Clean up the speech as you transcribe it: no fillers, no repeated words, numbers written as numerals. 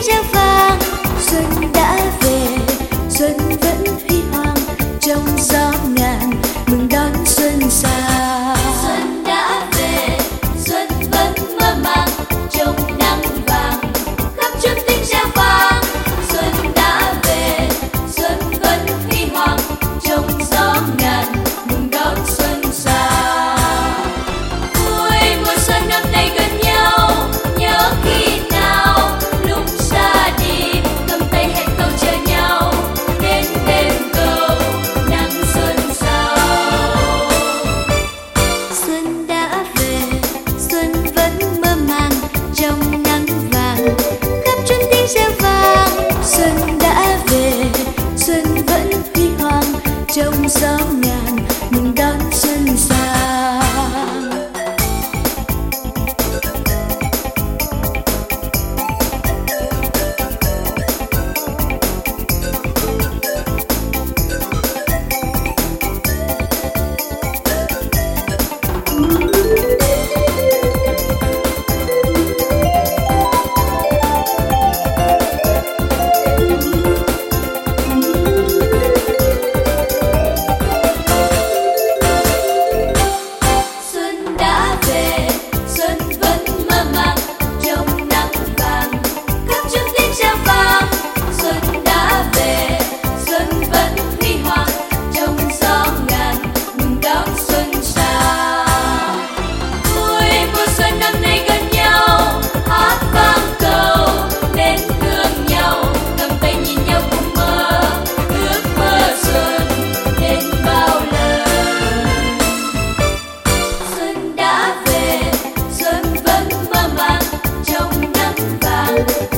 reo vang. Xuân đã về, xuân vẫn huy hoàng trong gió ngàn, mừng đón xuân sang. Xuân đã về, xuân vẫn mơ màng trong nắng vàng, khắp chốn tiếng reo vang. Xuân đã về, xuân vẫn huy hoàng trong gió ngàn, mừng đón xuân sang. Vui mùa xuân năm nay gần nhau, nhớ khi nào lúc xa đi, cầm tay hẹn câu chờ nhau đến đêm cầu nắng xuân sau. Xuân đã về, xuân vẫn mơ màng trong nắng vàng, khắp chốn tiếng reo vang. Xuân đã về, xuân vẫn huy hoàng trong gió ngàn, mừng đón xuân sang. Xuân đã về, xuân vẫn mơ màng trong nắng vàng, khắp chốn tiếng reo vang. Xuân đã về, xuân vẫn huy hoàng trong gió ngàn, mừng đón xuân sang. Vui mùa xuân năm nay gần nhau, hát vang cầu đến thương nhau, cầm tay nhìn nhau cùng mơ, ước mơ xuân đến bao lần. Xuân đã về, xuân vẫn mơ màng trong nắng vàng,